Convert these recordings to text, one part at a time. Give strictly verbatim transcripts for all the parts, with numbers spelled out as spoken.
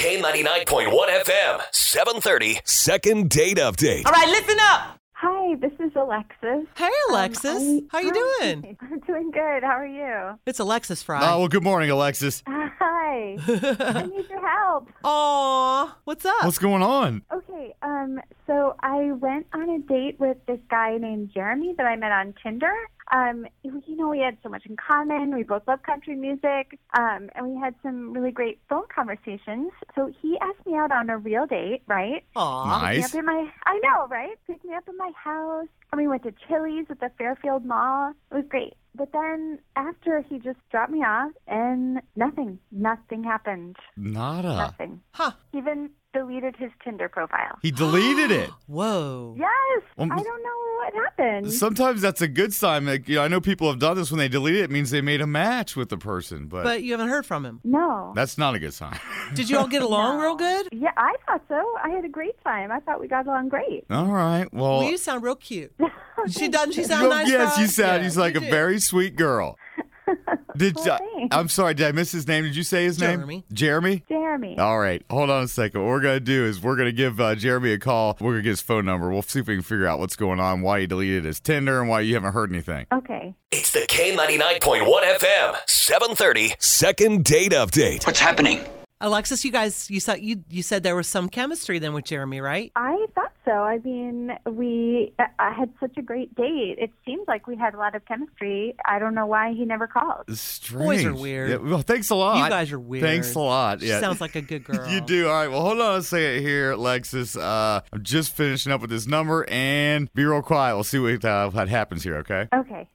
K ninety-nine point one F M, seven thirty. Second date update. All right, listen up. Hi, this is Alexis. Hey, Alexis. Um, How you hi. doing? I'm doing good. How are you? It's Alexis Fry. Oh, well, good morning, Alexis. Hi. I need your help. Aw, what's up? What's going on? Okay, um, so I went on a date with this guy named Jeremy that I met on Tinder. Um, you know, we had so much in common. We both love country music, um, and we had some really great phone conversations. So he asked me out on a real date, right? Aw. Picked me Nice. up in my, I know, right? Picked me up in my house, and we went to Chili's at the Fairfield Mall. It was great. But then after, he just dropped me off, and nothing, nothing happened. Nada. Nothing. Huh. Even deleted his Tinder profile. He deleted it. Whoa. Yes, Well, I don't know what happened. Sometimes that's a good sign. Like, you know, I know people have done this when they delete it. It means they made a match with the person, but, But you haven't heard from him. No. that's not a good sign. Did you all get along real good? Yeah, I thought so. I had a great time. I thought we got along great. All right. Well, Well, you sound real cute. She doesn't. She sound well, nice. yes, Fry? you sound. Yeah, he's like you a do. very sweet girl. Did Well, uh, thanks. I'm sorry. Did I miss his name? Did you say his name? Jeremy. Jeremy. Jeremy. All right, hold on a second. What we're going to do is we're going to give uh, Jeremy a call. We're going to get his phone number. We'll see if we can figure out what's going on, why he deleted his Tinder, and why you haven't heard anything. Okay. It's the K ninety-nine point one F M, seven thirty. Second date update. What's happening? Alexis, you guys, you said you you said there was some chemistry then with Jeremy, right? I thought so. I mean, we I- I had such a great date. It seems like we had a lot of chemistry. I don't know why he never called. Strange. Boys are weird. Yeah, well, thanks a lot. You guys are weird. Thanks a lot. She Yeah. sounds like a good girl. You do. All right. Well, hold on a second here, Alexis. Uh, I'm just finishing up with this number, and be real quiet. We'll see what, uh, what happens here, okay? Okay.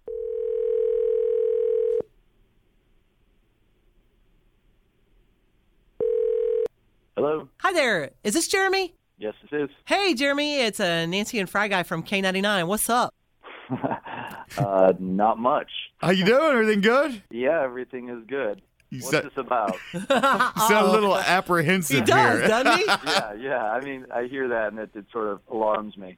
Hello? Hi there. Is this Jeremy? Yes, this is. Hey, Jeremy. It's uh, Nancy and Fry Guy from K ninety-nine. What's up? uh, not much. How you doing? Everything good? Yeah, everything is good. You What's said- this about? You sound a little He apprehensive does, here. doesn't he? yeah, yeah. I mean, I hear that, and it, it sort of alarms me.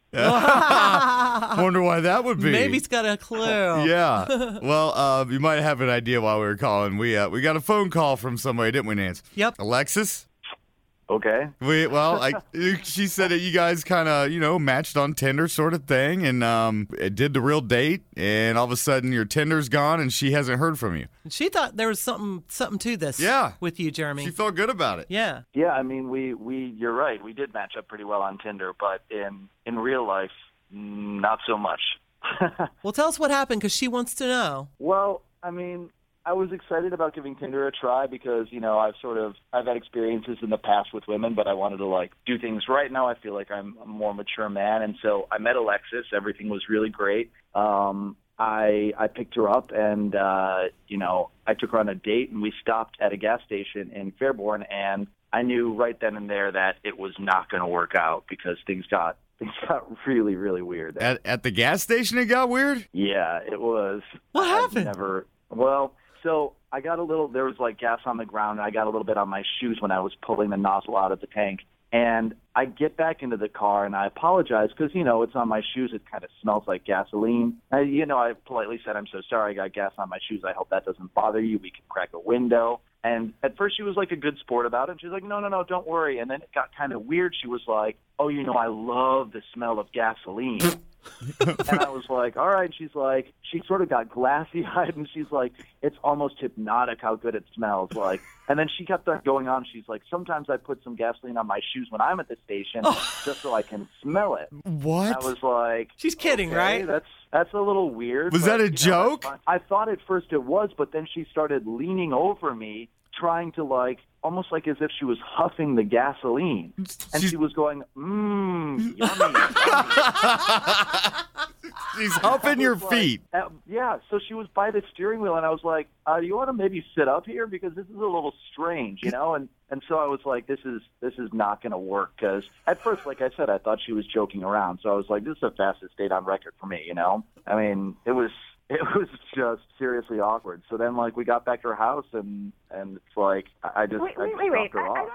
Wonder why that would be. Maybe he's got a clue. Yeah. Well, uh, you might have an idea why we were calling. We uh, we got a phone call from somebody, didn't we, Nance? Yep. Alexis? Okay. We well, I, she said that you guys kind of, you know, matched on Tinder sort of thing, and um, it did the real date, and all of a sudden your Tinder's gone, and she hasn't heard from you. She thought there was something something to this. Yeah. With you, Jeremy. She felt good about it. Yeah. Yeah, I mean, we, we you're right. We did match up pretty well on Tinder, but in, in real life, mm, not so much. Well, tell us what happened because she wants to know. Well, I mean, I was excited about giving Tinder a try because, you know, I've sort of, I've had experiences in the past with women, but I wanted to, like, do things right now. I feel like I'm a more mature man. And so I met Alexis. Everything was really great. Um, I I picked her up and, uh, you know, I took her on a date and we stopped at a gas station in Fairborn. And I knew right then and there that it was not going to work out because things got Things got really, really weird. At at the gas station, it got weird. Yeah, it was. What I've happened? Never. Well, so I got a little. There was like gas on the ground. And I got a little bit on my shoes when I was pulling the nozzle out of the tank. And I get back into the car and I apologize because, you know, it's on my shoes. It kind of smells like gasoline. I, you know, I politely said, I'm so sorry I got gas on my shoes. I hope that doesn't bother you. We can crack a window. And at first she was like a good sport about it. She's like, no, no, no, don't worry. And then it got kind of weird. She was like, oh, you know, I love the smell of gasoline. And I was like, all right. She's like, she sort of got glassy-eyed, and she's like, it's almost hypnotic how good it smells. Like, and then she kept on going on. She's like, sometimes I put some gasoline on my shoes when I'm at the station just so I can smell it. What? I was like, She's kidding, okay, right? That's that's a little weird. Was but, that a you know, joke? that's fine. I thought at first it was, but then she started leaning over me, trying to like, almost like as if she was huffing the gasoline. And She's- she was going, mmm, yummy, yummy. She's huffing your was like- feet. uh, yeah, so she was by the steering wheel, and I was like, uh, "You want to maybe sit up here because this is a little strange, you know?" And and so I was like, "This is this is not going to work." Because at first, like I said, I thought she was joking around. So I was like, "This is the fastest date on record for me," you know? I mean, it was it was just seriously awkward. So then, like, we got back to her house, and and it's like I I just Wait, I wait, just wait, wait. dropped I, her I off. don't understand.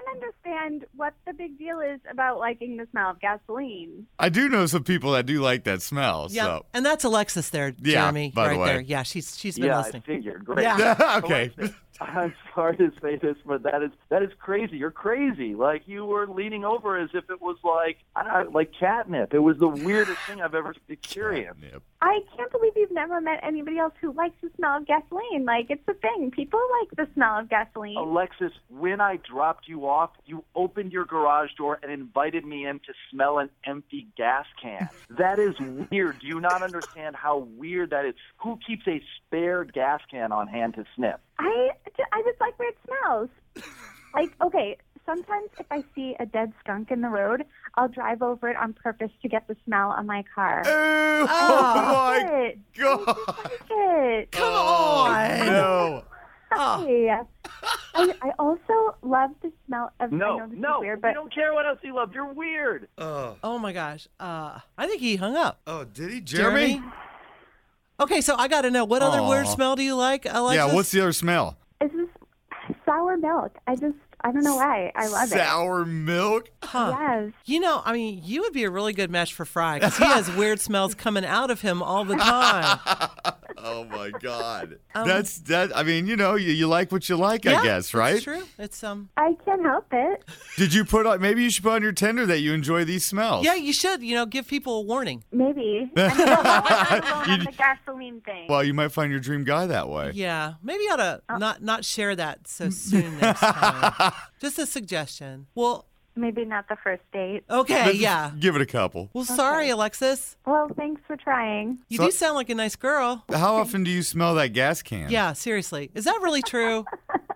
understand what the big deal is about liking the smell of gasoline. I do know some people that do like that smell. Yeah, So. and that's Alexis there, Yeah, Jeremy, by the right way. there. Yeah, she's she's been Yeah, listening. I figured. Great. Yeah. Okay. I'm sorry to say this, but that is that is crazy. You're crazy. Like you were leaning over as if it was like I don't know, like catnip. It was the weirdest thing I've ever experienced. Yep. I can't believe you've never met anybody else who likes the smell of gasoline. Like, it's a thing. People like the smell of gasoline. Alexis, when I dropped you off, you opened your garage door and invited me in to smell an empty gas can. That is weird. Do you not understand how weird that is? Who keeps a spare gas can on hand to sniff? I, I just like weird smells. Like, okay, sometimes if I see a dead skunk in the road, I'll drive over it on purpose to get the smell on my car. Oh, I my like it. God. I like it. Come on. No. Oh. Hey, I, I also love the smell of. I No, know this no, is weird, we but don't care what else you love. You're weird. Oh. Oh my gosh. Uh, I think he hung up. Oh, did he? Jeremy? Okay, so I got to know, what other Aw. weird smell do you like, Alexis? Yeah, what's the other smell? it's just sour milk. I just, I don't know why. I love it. Sour milk? Huh. Yes. You know, I mean, you would be a really good match for Fry because he has weird smells coming out of him all the time. Oh, my God. Um, That's, that. I mean, you know, you, you like what you like, yeah, I guess, right? It's true. It's um. I can't help it. Did you put on, maybe you should put on your tender that you enjoy these smells? Yeah, you should. You know, give people a warning. Maybe. I mean, I'm alone on You- the gasoline thing. Well, you might find your dream guy that way. Yeah, maybe you ought to Oh. not not share that so soon next time. Just a suggestion. Well, Maybe not the first date. okay, Let's yeah. Give it a couple. Well, sorry, Alexis. Well, thanks for trying. You So- do sound like a nice girl. How often do you smell that gas can? Yeah, seriously. Is that really true?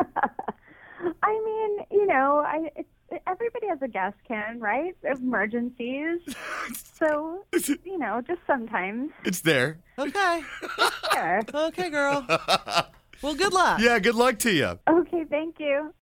I mean, you know, I it's, everybody has a gas can, right? Emergencies. So, you know, just sometimes. It's there. Okay. Sure. Okay, girl. Well, good luck. Yeah, good luck to you. Okay, thank you.